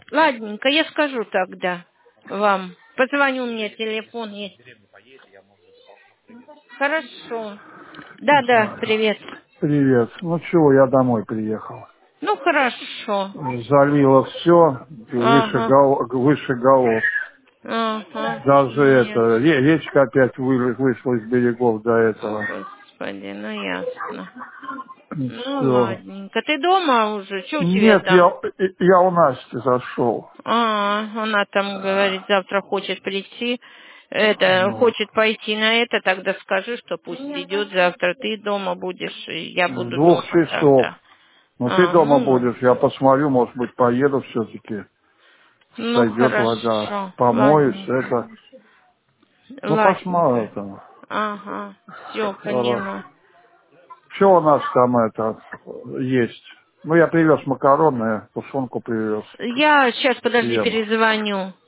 Ладненько, я скажу тогда вам. Позвоню, у меня телефон есть. Хорошо. Да, привет. Привет. Ну чего, я домой приехал. Ну, хорошо. Залило все Ага, выше голов. ага. Даже Ну, это, речка опять вышла из берегов до этого. Господи, ну ясно. Ну, Все. ладненько. Ты дома уже? Что у тебя Нет, там? я у Насти зашел. Она там говорит, завтра хочет прийти. Это, Вот. хочет пойти на это, тогда скажи, что пусть идет завтра. Ты дома будешь, и я С буду 2 дома часов. тогда. Ну ты дома Ну, будешь, я посмотрю, может быть, поеду все-таки. ну, Сойдет вода. хорошо. Помоюсь, Ладненько. это. Ну Ладненько. посмотрим там. Ага. Все, Хорошо. поняла. Что у нас там это есть? Ну, я привез макароны, тушенку привез. Я сейчас, подожди, Съем. перезвоню.